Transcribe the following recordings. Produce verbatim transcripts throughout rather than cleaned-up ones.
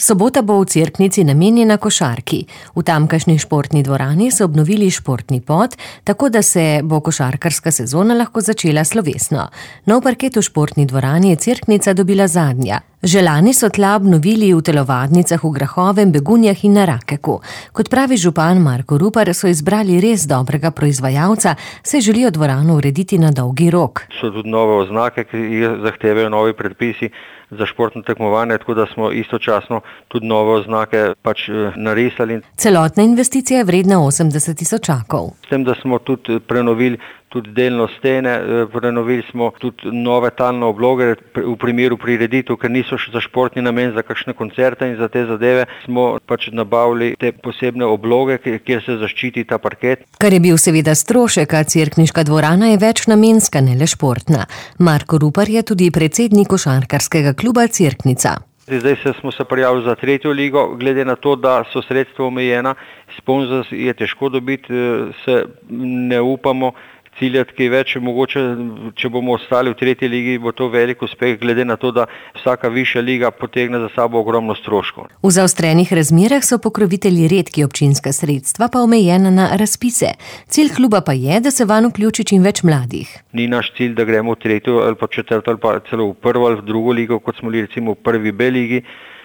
Sobota bo v Cerknici namenjena košarki. V tamkajšnji športni dvorani so obnovili športni pod, tako da se bo košarkarska sezona lahko začela slovesno. Nov parket v športni dvorani je Cerknica dobila zadnja. Že lani so tla obnovili v telovadnicah v Grahovem, Begunjah in na Rakeku. Kot pravi župan Marko Rupar, so izbrali res dobrega proizvajalca, saj želijo dvorano urediti na dolgi rok. So tudi nove oznake, ki jih zahtevajo novi predpisi za športno tekmovanje, tako da smo istočasno tudi nove oznake pač narisali. Celotna investicija je vredna osemdeset tisočakov. S tem, da smo tudi prenovili tudi delno stene, prenovili smo tudi nove talne obloge v primeru prireditev, ker niso še za športni namen, za kakšne koncerte in za te zadeve, smo pač nabavili te posebne obloge, kjer se zaščiti ta parket. Kar je bil seveda strošek, a cerkniška dvorana je večnamenska, ne le športna. Marko Rupar je tudi predsednik košarkarskega kluba Cerknica. Zdaj se smo se prijavili za tretjo ligo, glede na to, da so sredstva omejena, sponzor je težko dobiti, se ne upamo ciljati kaj več, mogoče, če bomo ostali v tretji ligi, bo to velik uspeh, glede na to, da vsaka višja liga potegne za sabo ogromno stroškov. V zaostrenih razmerah so pokrovitelji redki, občinska sredstva pa omejena na razpise. Cilj kluba pa je, da se vanj vključi čim več mladih. Ni naš cilj, da gremo v tretjo ali pa četrto ali pa celo v prvo ali v drugo ligo, kot smo bili recimo v prvi B ligi,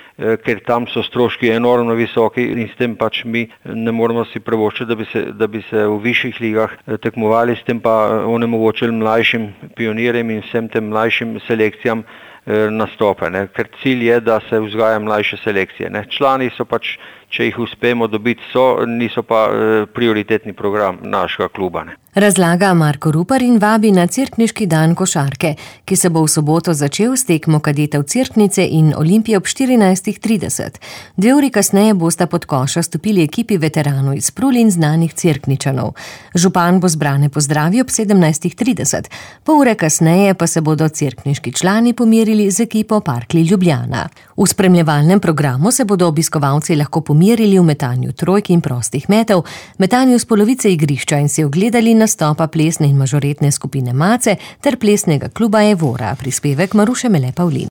ker tam so stroški enormno visoki in s tem pač mi ne moremo si privoščiti, da bi se, da bi se v višjih ligah tekmovali, s tem pa onemogočili mlajšim pionirjem in vsem tem mlajšim selekcijam nastope, ne? Ker cilj je, da se vzgaja mlajše selekcije, ne? Člani so pač, če jih uspemo dobiti, so, niso pa prioritetni program našega kluba, ne? Razlaga Marko Rupar in vabi na Cerkniški dan košarke, ki se bo v soboto začel s tekmo kadetov Cerknice in Olimpije ob štirinajstih trideset. Dve uri kasneje bosta pod koša stopili ekipi veteranov iz Prul in znanih Cerkničanov. Župan bo zbrane pozdravil ob sedemnajstih trideset. Pol ure kasneje pa se bodo cerkniški člani pomirili z ekipo Parkli Ljubljana. V spremljevalnem programu se bodo obiskovalci lahko pomirili v metanju trojk in prostih metov, metanju s polovice igrišča in si ogledali nastopa plesne in mažoretne skupine Mace ter plesnega kluba Evora, prispevek Maruše Mele Pavlin.